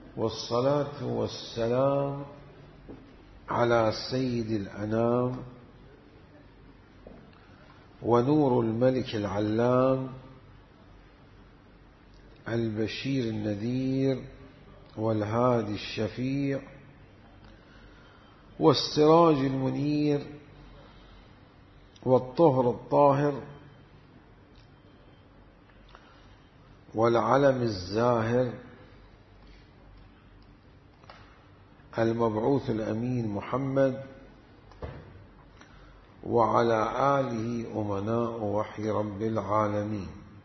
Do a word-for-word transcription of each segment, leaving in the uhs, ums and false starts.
والصلاة والسلام على سيد الأنام ونور الملك العلام البشير النذير والهادي الشفيع والسراج المنير والطهر الطاهر والعلم الزاهر المبعوث الأمين محمد وعلى آله أمناء وحي رب العالمين.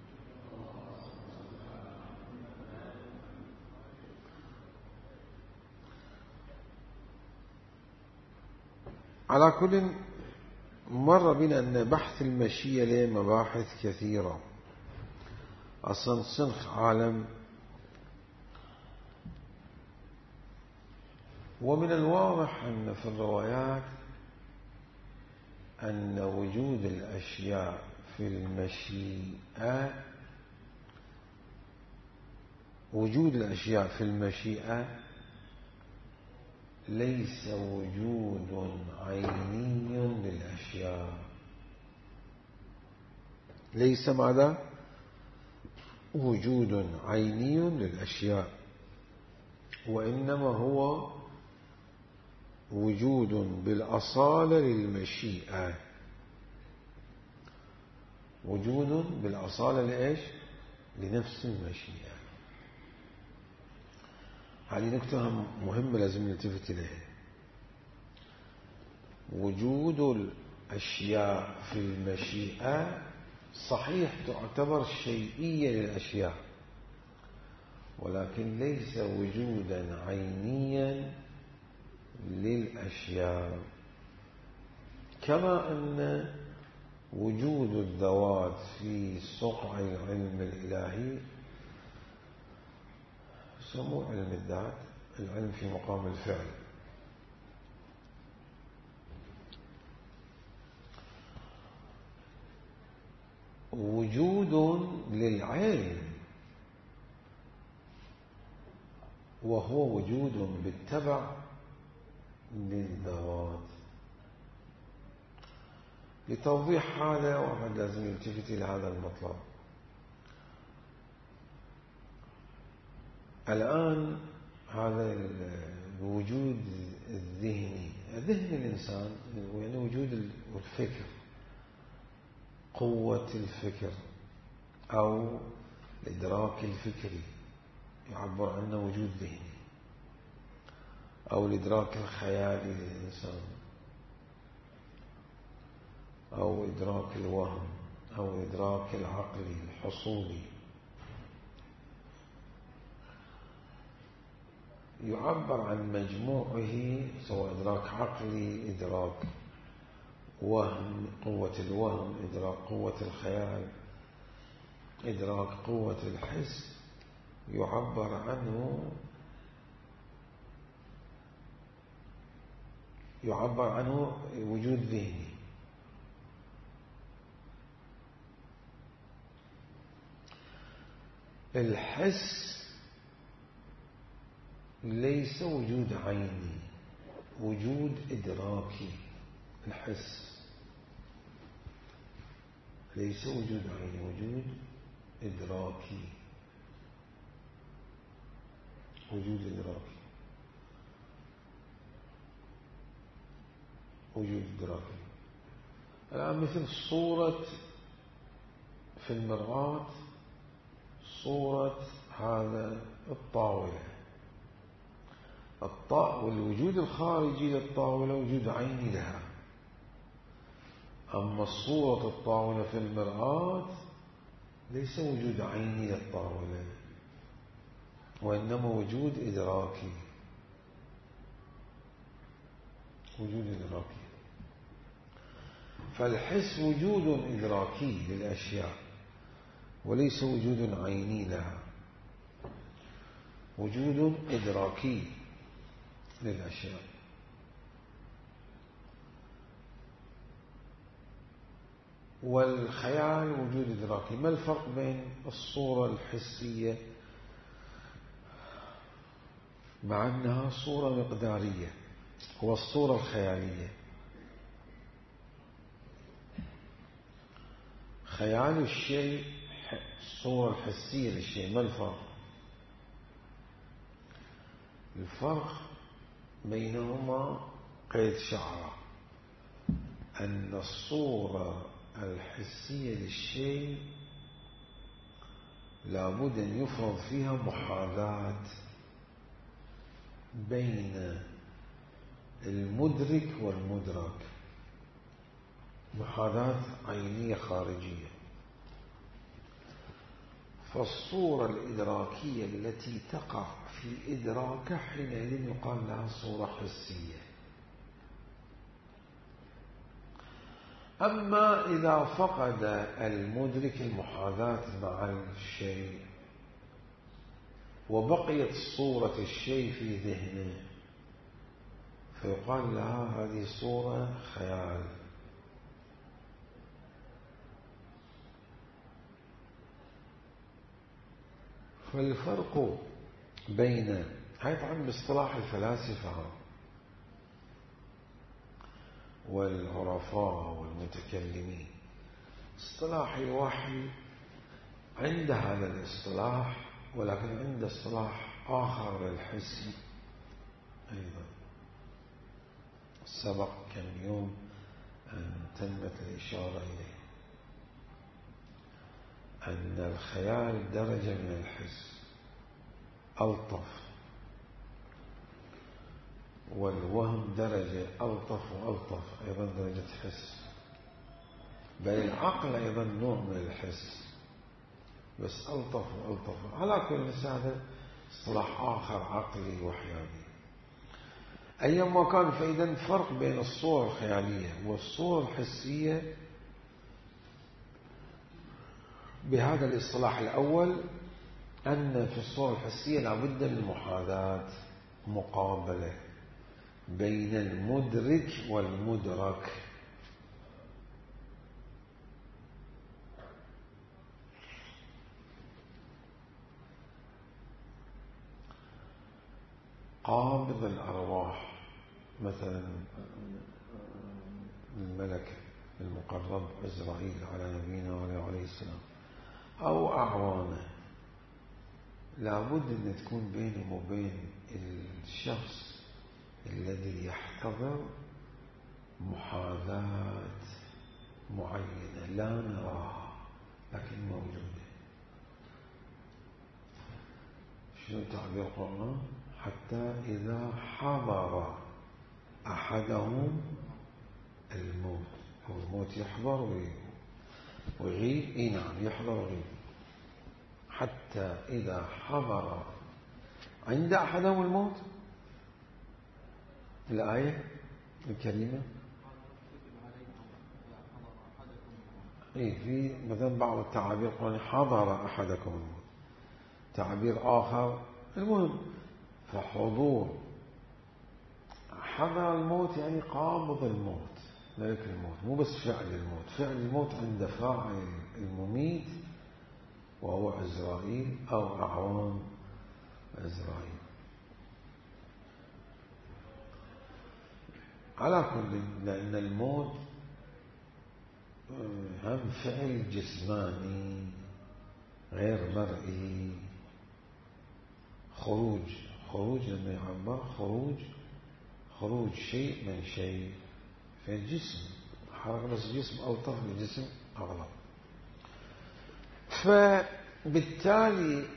على كل مر بنا أن بحث المشيئة له مباحث كثيرة، أصلا صنخ عالم، ومن الواضح أن في الروايات أن وجود الأشياء في المشيئة وجود الأشياء في المشيئة ليس وجود عيني للأشياء، ليس ماذا؟ وجود عيني للأشياء، وإنما هو وجود بالأصالة للمشيئة، وجود بالأصالة لإيش؟ لنفس المشيئة. هذه نكتة مهمة لازم نلتفت إليها. وجود الأشياء في المشيئة صحيح تعتبر شيئية للأشياء، ولكن ليس وجودا عينيا للأشياء، كما أن وجود الذوات في صقع العلم الإلهي سموه علم الذات، العلم في مقام الفعل. وجود للعلم وهو وجود بالتبع للذوات. لتوضيح هذا واحد لازم يلتفت إلى هذا المطلب. الآن هذا الوجود الذهني، ذهن الإنسان يعني وجود الفكر، قوة الفكر أو الإدراك الفكري يعبر عنه وجود ذهني، أو الإدراك الخيالي للإنسان، أو إدراك الوهم، أو إدراك العقلي الحصولي، يعبر عن مجموعه، سواء إدراك عقلي، إدراك وهم، قوة الوهم، إدراك قوة الخيال، إدراك قوة الحس، يعبر عنه يعبر عنه وجود ذهني. الحس ليس وجود عيني، وجود إدراكي. الحس ليس وجود عيني، وجود إدراكي، وجود إدراكي وجود إدراكي. الآن مثل صورة في المرآة، صورة هذا الطاولة، والوجود الخارجي للطاولة وجود عيني لها، أما صورة الطاولة في المرآة ليس وجود عيني للطاولة، وإنما وجود إدراكي، وجود إدراكي. فالحس وجود إدراكي للأشياء وليس وجود عيني لها، وجود إدراكي للأشياء. والخيال وجود إدراكي. ما الفرق بين الصورة الحسية مع أنها صورة مقدارية، هو الصورة الخيالية. خيال الشيء الصورة الحسية للشيء. ما الفرق؟ الفرق بينهما قيد شعرة، أن الصورة الحسية للشيء لابد أن يفرض فيها محاذاة بين المدرك والمدرك، محاذاة عينية خارجية. فالصورة الإدراكية التي تقع في إدراكه حينئذ يقال لها صورة حسية. أما إذا فقد المدرك المحاذاة مع الشيء وبقيت صورة الشيء في ذهنه فيقال لها هذه صورة خيال. فالفرق بين هاي طبعا باصطلاح الفلاسفة والعرفاء والمتكلمين، اصطلاح الوحي عند هذا الاصطلاح، ولكن عند اصطلاح آخر للحس أيضا. سبق كم يوم أن تمت الإشارة إليه أن الخيال درجة من الحس ألطف، والوهم درجة ألطف وألطف أيضا درجة حس، بل العقل أيضا نوع من الحس بس ألطف وألطف. على كل هذا اصطلاح آخر عقلي وحيادي. أيما كان فإذا فرق بين الصورة الخيالية والصورة الحسية بهذا الاصطلاح الأول، أن في الصورة الحسية لابد من محاذاة مقابلة بين المدرك والمدرك. قابض الأرواح مثلا الملك المقرب إسرائيل على نبينا وعليه السلام أو أعوانه، لابد أن تكون بينهم وبين الشخص الذي يحتضر محاذاة معينة لا نراها لكن موجودة. شنو تعبير القرآن؟ حتى إذا حضر أحدهم الموت، هو الموت يحضر ويغيب ويغيب إيه نعم يحضر ويغيب. حتى إذا حضر عند أحدهم الموت، الآية الكريمة إيه في مثلا بعض التعابير قال حضر أحدكم الموت، تعبير آخر. المهم فحضور حضر الموت يعني قابض الموت، ملك الموت، مو بس فعل الموت. فعل الموت عند فاعل المميت وهو عزرائيل أو أعوان عزرائيل. على كل، لأن الموت هم فعل جسماني غير مرئي، خروج خروج لما يعبر خروج خروج شيء من شيء في الجسم، حركة بس الجسم ألطف من الجسم أغلب. فبالتالي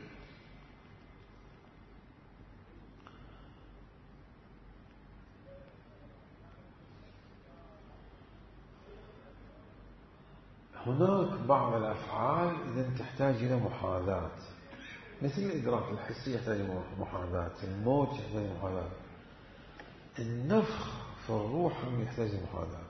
هناك بعض الأفعال إذا تحتاج إلى محاذاة، مثل الإدراك الحسي يحتاج إلى محاذاة، الموت يحتاج إلى محاذاة، النفخ في الروح يحتاج إلى محاذاة.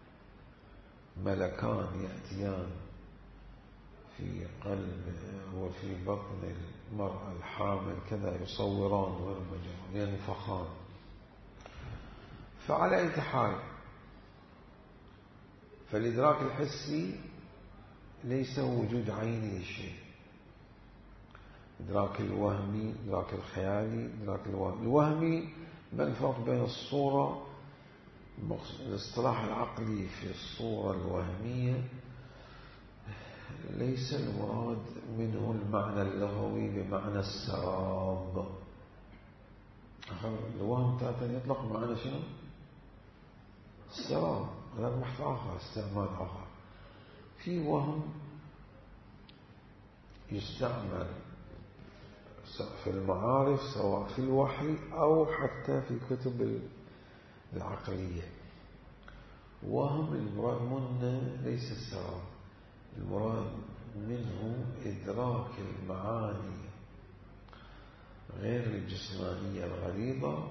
ملكان يأتيان في قلب وفي بطن المرأة الحامل كذا يصوران والمجرى ينفخان. فعلى أي حال فالإدراك الحسي ليس وجود عيني للشيء، إدراك الوهمي، إدراك الخيالي، إدراك الوهمي. الوهمي ما الفرق بين الصورة، الاصطلاح العقلي في الصورة الوهمية ليس المراد منه المعنى اللغوي بمعنى السراب. الوهم تاتا يطلق معنى شنو؟ السراب، هذا بحث آخر، استعمال آخر. في وهم يستعمل في المعارف سواء في الوحي أو حتى في كتب العقلية. وهم المراد منه ليس السراب، المراد منه إدراك المعاني غير الجسمانية الغليظة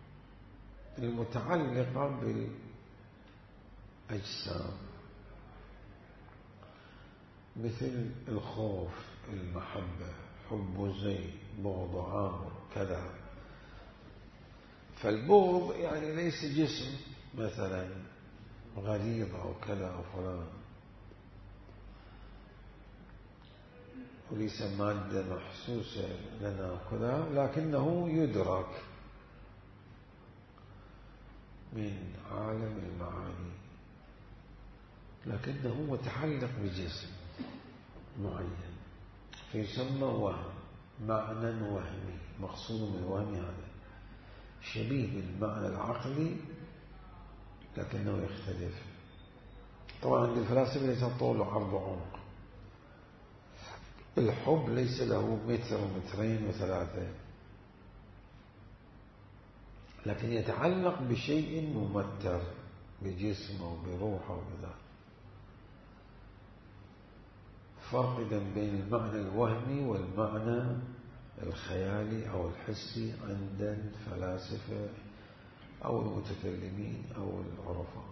المتعلقة بالأجسام، مثل الخوف، المحبة، حب زيد، بغض عامر، كذا. فالبغض يعني ليس جسم مثلا غليظ أو كذا أو فلان، وليس مادة محسوسة لنا كذا، لكنه يدرك من عالم المعاني، لكنه متعلق بجسم معين، فيسمى وهم، معنى وهمي. مقصود من الوهم هذا شبيه بالمعنى العقلي لكنه يختلف. طبعا عند الفلاسفة ليس طول وعرض وعمق. الحب ليس له متر ومترين وثلاثة، لكن يتعلق بشيء ممتر، بجسم أو بروح أو كذا. فرق بين المعنى الوهمي والمعنى الخيالي أو الحسي عند الفلاسفة أو المتكلمين أو العرفاء.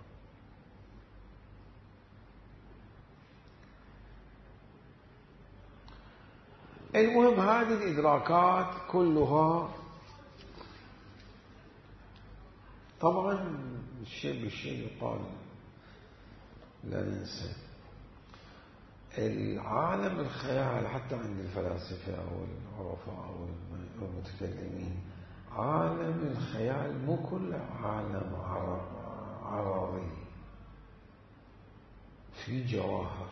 المهم هذه الإدراكات كلها طبعا الشيء بالشيء يقال، لا ننسى العالم الخيال حتى عند الفلاسفة أو العرفاء أو المتكلمين. عالم الخيال مو كل عالم عرضي، في جواهر،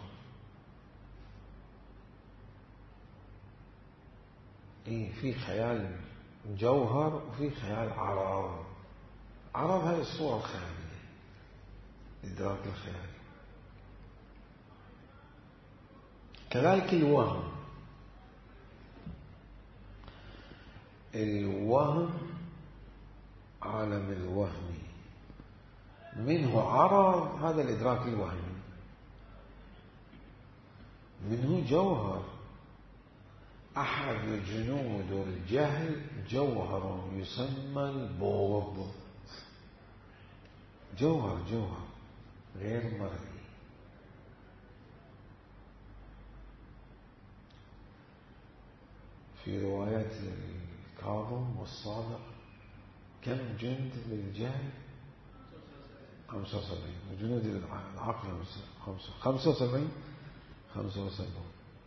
إيه، في خيال جوهر وفي خيال عرض. عرض هذه الصورة الخيالية، إدراك الخيال. كذلك الوهم، الوهم عالم الوهمي منه عرض، هذا الإدراك الوهمي، منه جوهر. أحد جنود الجهل جوهر يسمى البغض، جوهر جوهر غير مرئي. في رواية الكاظم والصادق كم جند للجهل؟ خمسة وسبعين. وجنود العقل خمسة وسبعين خمسة وسبعين.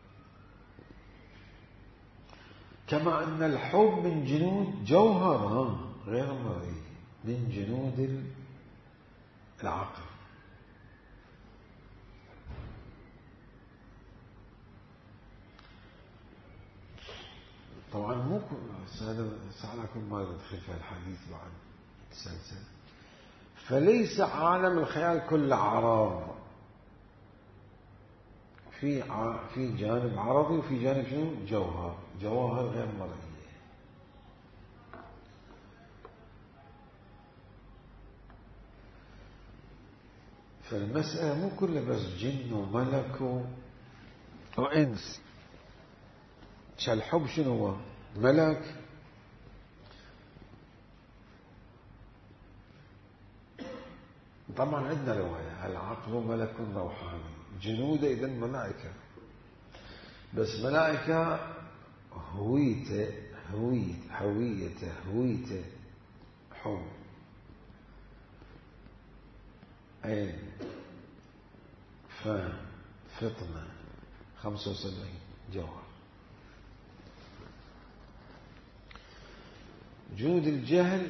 كما أن الحب من جنود جوهر غير مرئي، من جنود العقل. طبعا مو هذا سألكم ما ندخل في الحديث بعد تسلسل. فليس عالم الخيال كل عرض، في في جانب عرضي وفي جانب شنو؟ جوهر، جواهر غير مرئية. فالمسألة مو كلها بس جن وملك وإنس. الحب شنو هو؟ ملك، طبعا عندنا رواية العقل ملك روحاني، جنود إذن ملائكة، بس ملائكة هويته هويت هويته هويته حب، عين، فهم، فطنة، خمسة وسبعين جوهر. وجود الجهل،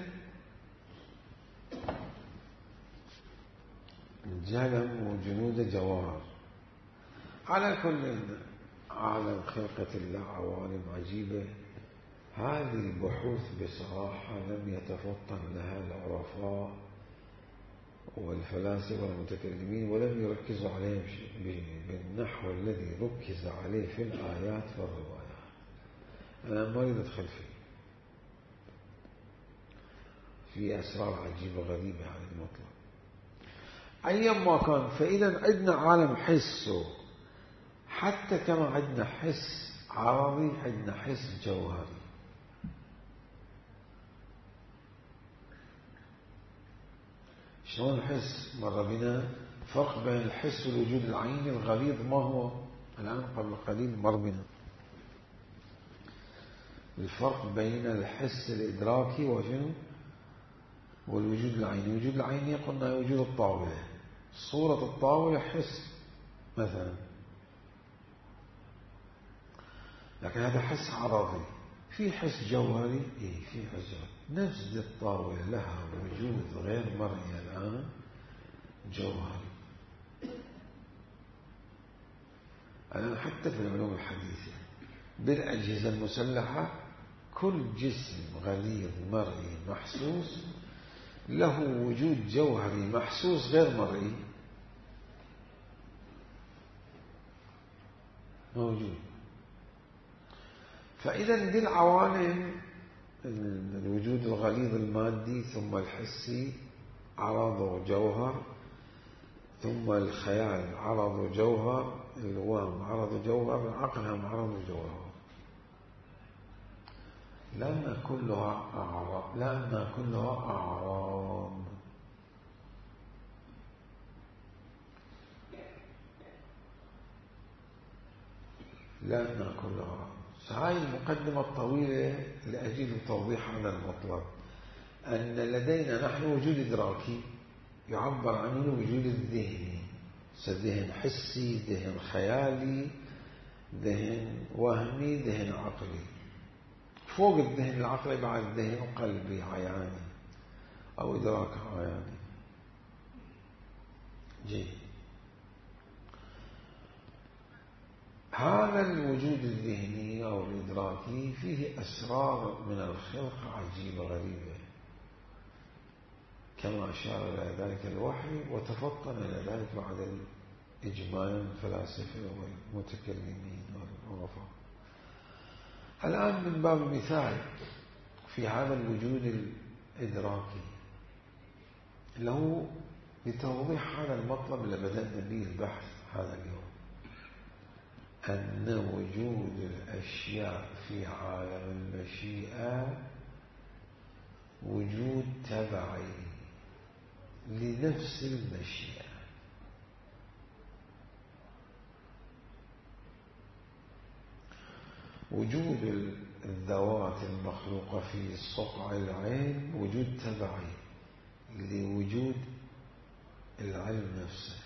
الجهل وجنود جواهر. على كل عالم خلقة الله عوالم عجيبة. هذه البحوث بصراحة لم يتفطن لها العرفاء والفلاسفة والمتكلمين، ولم يركزوا عليهم بالنحو الذي ركز عليه في الآيات والروايات. أنا ما أريد أدخل فيه في أسرار عجيبة غريبة عن المطلق أيما كان. فإذا عندنا عالم حس، حتى كما عندنا حس عرضي عندنا حس جوهري. شلون الحس؟ مر بنا فرق بين الحس والوجود العيني الغليظ. ما هو الآن قبل قليل مر بنا الفرق بين الحس الإدراكي وشنو والوجود العيني. الوجود العيني قلنا وجود الطاولة، صورة الطاولة حس مثلا، لكن هذا حس عرضي. في حس جوهري، إيه في حس جوهري. نفس الطاولة لها وجود غير مرئي الآن جوهري. الآن حتى في العلوم الحديثة بالأجهزة المسلحة كل جسم غليظ مرئي محسوس له وجود جوهري محسوس غير مرئي موجود. فإذا دي العوالم، الوجود الغليظ المادي ثم الحسي عرض وجوهر، ثم الخيال عرض وجوهر، الوهم عرض وجوهر، العقل هم عرض وجوهر. لأن كلها أعراض، لأن كلها أعراض. لأن كلها. هاي المقدمة الطويلة لأجل توضيح هذا المطلب، أن لدينا نحن وجود إدراكي يعبر عنه الوجود الذهني، ذهن حسي، ذهن خيالي، ذهن وهمي، ذهن عقلي. فوق الذهن العقلي بعد ذهن قلبي عياني أو إدراك عياني. جيد. هذا الوجود الذهني أو الإدراكي فيه أسرار من الخلق عجيبة غريبة، كما أشار إلى ذلك الوحي وتفطن إلى ذلك بعد الإجمال الفلاسفة والمتكلمين والعرفاء. الآن من باب المثال في هذا الوجود الإدراكي له لتوضيح هذا المطلب اللي بدأنا به البحث هذا اليوم، أن وجود الأشياء في عالم المشيئة وجود تبعي لنفس المشيئة. وجود الذوات المخلوقة في صقع العين وجود تبعي لوجود العلم نفسه.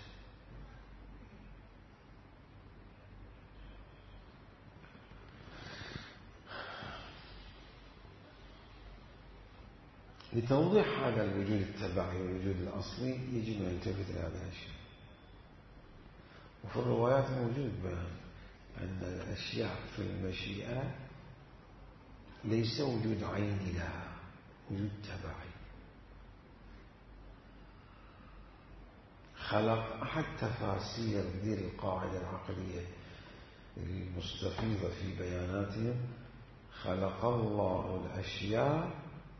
لتوضيح هذا الوجود التبعي والوجود الأصلي يجب أن نلتفت إلى هذا الشيء. وفي الروايات موجود بيان أن الأشياء في المشيئة ليس وجود عيني لها، وجود تبعي. خلق أحد تفاسير ذي القاعدة العقلية المستفيضة في بياناتهم: خلق الله الأشياء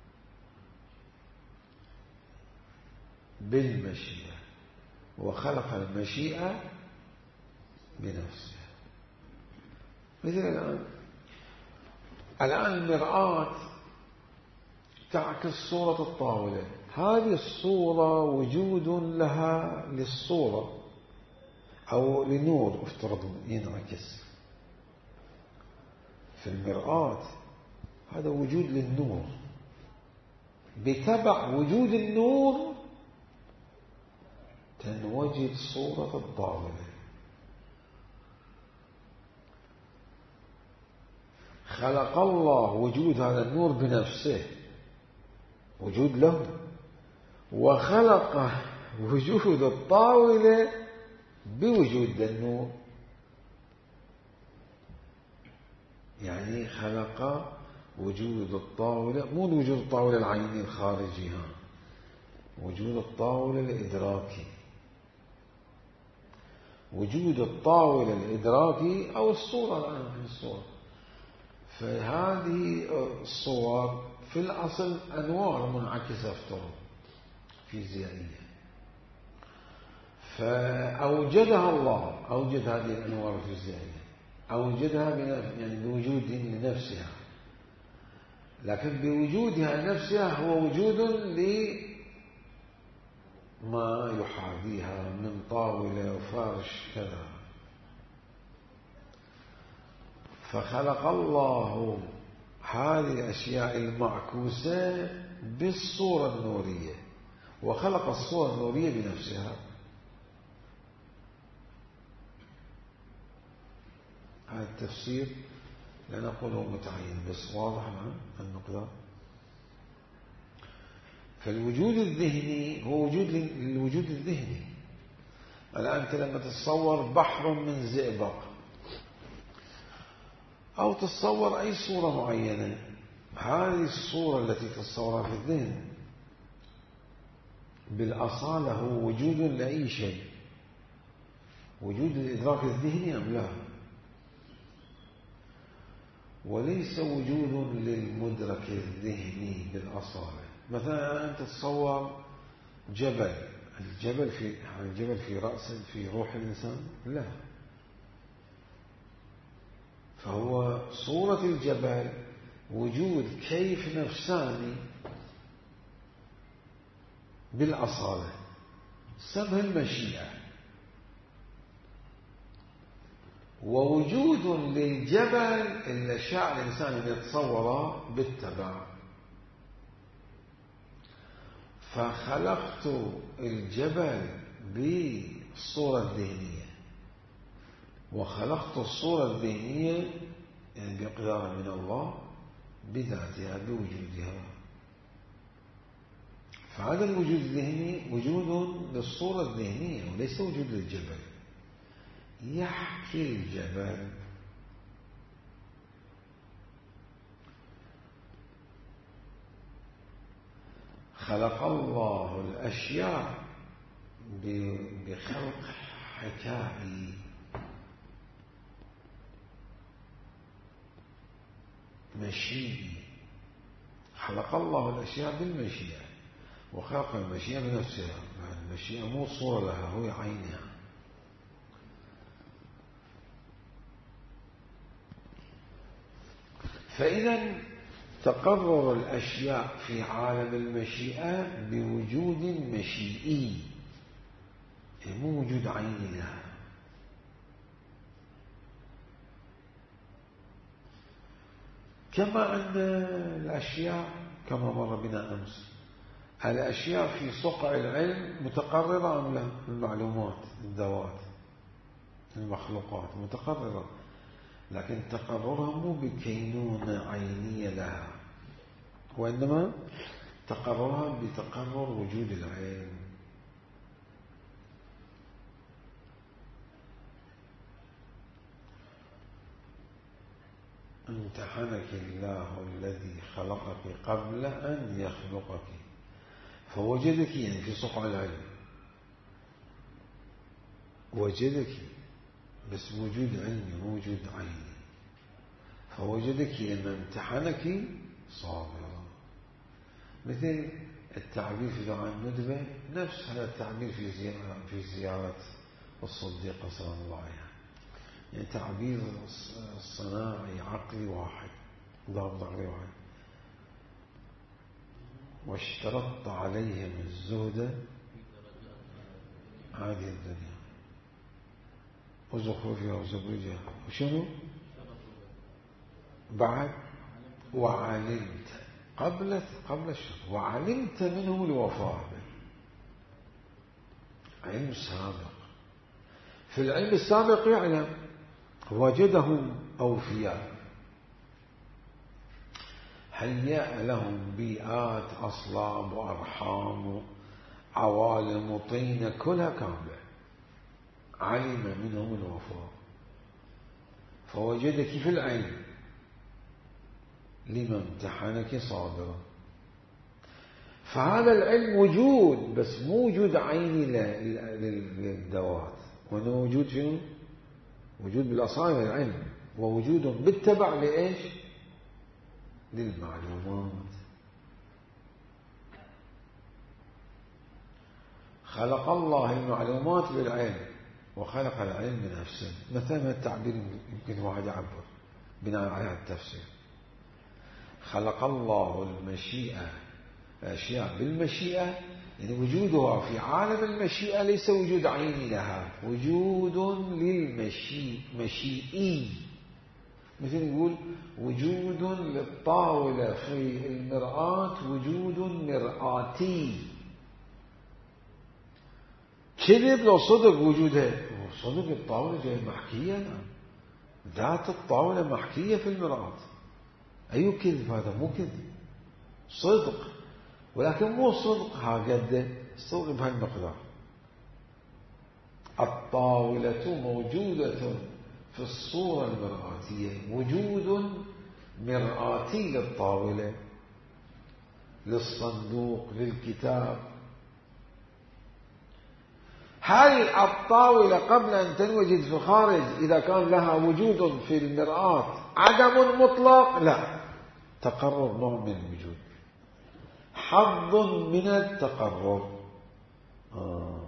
بالمشيئة وخلق المشيئة بنفسها. مثل الآن الآن المرآة تعكس صورة الطاولة، هذه الصورة وجود لها للصورة أو لنور افترض ينعكس في المرآة، هذا وجود للنور. بتبع وجود النور تنوجد صورة الطاولة. خلق الله وجود هذا النور بنفسه وجود له، وخلق وجود الطاولة بوجود النور، يعني خلق وجود الطاولة، مو وجود الطاولة العيني الخارجي، ها وجود الطاولة الإدراكي، وجود الطاولة الإدراكي أو الصورة الآن في الصورة. فهذه الصور في الأصل أنوار منعكسة في طرق فيزيائية، فأوجدها الله، أوجد هذه الأنوار الفيزيائية، أوجدها يعني بوجود لنفسها، لكن بوجودها نفسها هو وجود لما يحاذيها من طاولة وفرش كذا. فخلق الله هذه الأشياء المعكوسة بالصورة النورية، وخلق الصورة النورية بنفسها. هذا التفسير لا نقوله متعين بس واضح مع النقطة. فالوجود الذهني هو وجود الوجود الذهني. الآن أنت لما تتصور بحر من زئبق أو تتصور أي صورة معينة، هذه الصورة التي تتصورها في الذهن بالأصالة هو وجود لأي شيء، وجود الإدراك الذهني أم لا، وليس وجود للمدرك الذهني بالأصالة. مثلا أنت تتصور جبل، الجبل في الجبل في رأس في روح الإنسان؟ لا، فهو صورة الجبل وجود كيف نفساني بالأصالة، سمها المشيئة، ووجود للجبل اللي شاء الإنسان أن يتصوره بالتبع. فخلقت الجبل بالصورة الذهنية، وخلقت الصورة الذهنية يعني بإقدار من الله بذاتها بوجودها. فهذا الوجود الذهني وجود للصورة الذهنية وليس وجود للجبل. يحكي الجبل خلق الله الأشياء بخلق حكائي، مشيئي. خلق الله الأشياء بالمشيئة، وخلق المشيئة بنفسها. المشيئة مو صورة لها، هو عينها. فإذا تقرر الأشياء في عالم المشيئة بوجود مشيئي، مو وجود عيني لها. كما أن الأشياء كما مر بنا أمس، الأشياء في صقع العلم متقررة أم لا؟ المعلومات، الذوات، المخلوقات متقررة، لكن تقررها مو بكينونة عينية لها، وإنما تقررها بتقرر وجود العلم. امتحنك الله الذي خلقك قبل أن يخلقك فوجدك، يعني في صقع العلم وجدك، بس وجود علمي موجود عيني، فوجدك لما امتحنك صابرا. مثل التعبير في دعاء الندبة نفس هذا التعبير في زيارة في زيارة الصديقة صلى الله عليه وسلم، يعني تعبير صناعي عقلي واحد، ضابط عقلي واحد. واشترطت عليهم الزهد هذه الدنيا وزخرفها وزبرجها، وشنو بعد؟ وعلمت قبل قبل الشر، وعلمت منهم الوفاء، علم سابق. في العلم السابق يعلم وجدهم أوفياء. هيأ لهم بيئات أصلاب وأرحام وعوالم وطينة كلها كاملة، علم منهم الوفاء فوجدك في العلم لما امتحنك صابرا. فهذا العلم وجود، بس مو وجود عيني للذوات، وإنه وجود شنو؟ وجود بالأصالة العلم، ووجود بالتبع لإيش؟ للمعلومات. خلق الله المعلومات بالعلم وخلق العلم بنفسه. مثلا التعبير يمكن واحد يعبر بناء على التفسير. خلق الله المشيئة أشياء بالمشيئة، يعني وجودها في عالم المشيئة ليس وجود عيني لها، وجود للمشيئي. مثل نقول وجود للطاولة في المرآة وجود مرآتي. كذب لو صدق وجودها، صدق الطاولة جاية محكية، نعم ذات الطاولة محكية في المرآة. أي كذب هذا؟ مو كذب، صدق، ولكن مو صدق هكذا، صدق بهالمقدار. الطاولة موجودة في الصورة المرآتية، وجود مرآتي للطاولة، للصندوق، للكتاب. هل الطاولة قبل أن تنوجد في الخارج إذا كان لها وجود في المرآة عدم مطلق؟ لا، تقرر نوع من الوجود، حظ من التقرر. آه.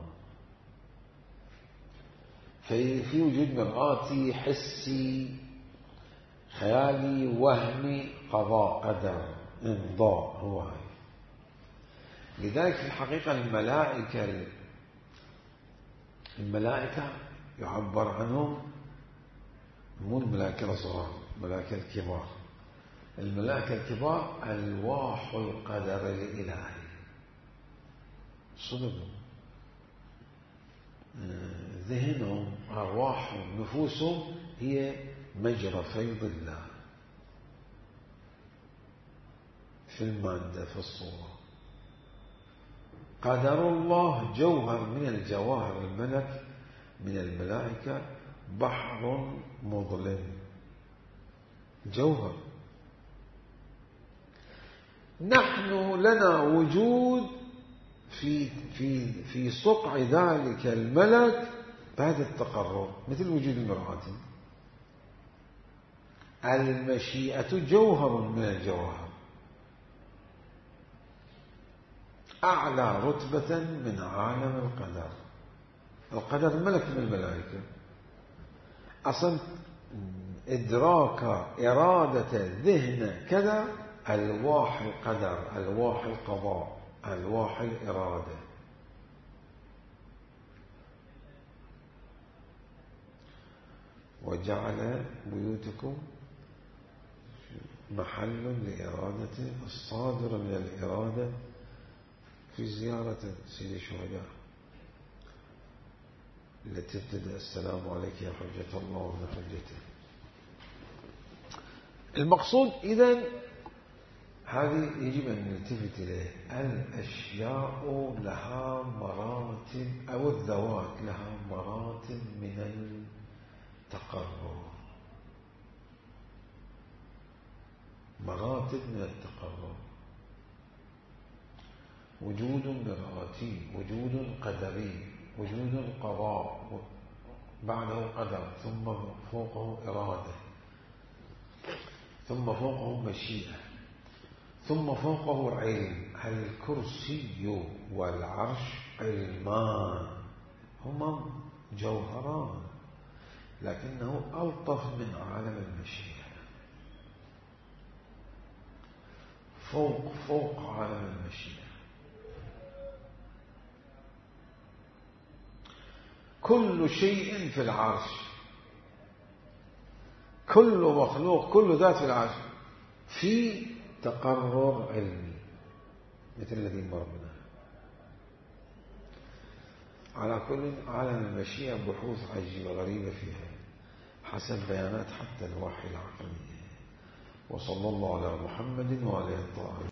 في في وجود مرآتي حسي خيالي وهمي قضاء قدر امضاء هو هاي. لذلك في الحقيقة الملائكة الملائكة يعبر عنهم مو الملائكة الصغار، الملائكة الكبار. الملائكة الكبار ألواح القدر الإلهي، صدق ذهنهم أرواحهم نفوسهم هي مجرى فيض الله في المادة في الصورة. قدر الله جوهر من الجواهر الملك من الملائكة، بحر مظلم، جوهر. نحن لنا وجود في في في صقع ذلك الملك بعد التقرر، مثل وجود المرآتي. المشيئة جوهر من الجواهر، أعلى رتبة من عالم القدر. القدر ملك من الملائكة أصلا، إدراك إرادة ذهن كذا، ألواح القدر، ألواح القضاء، ألواح الإرادة. وجعل بيوتكم محل لإرادة الصادر من الإرادة في زيارة سيد الشهداء التي ابتدأ السلام عليك يا حجة الله وابن حجته. المقصود إذن هذه يجب أن نلتفت إليه. الأشياء لها مراتب، أو الذوات لها مراتب من التقرر، مراتب من التقرر. وجود مرآتي، وجود قدري، وجود قضاء بعده قدر، ثم فوقه إرادة، ثم فوقه مشيئة، ثم فوقه علم. الكرسي والعرش علمان، هما جوهران، لكنه ألطف من عالم المشيئة، فوق فوق عالم المشيئة. كل شيء في العرش، كل مخلوق، كل ذات في العرش في تقرر علمي مثل الذي مر بنا. على كل عالم المشيئة بحوث عجيبة غريبة فيها حسب بيانات حتى الوحي العقلية، وصلى الله على محمد وعلى الطاهرين.